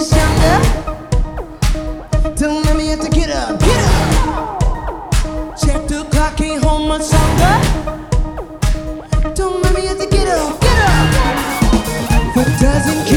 much younger. Don't let me have to get up, get up. Check the clock, ain't home much longer. Don't let me have to get up, get up. What doesn't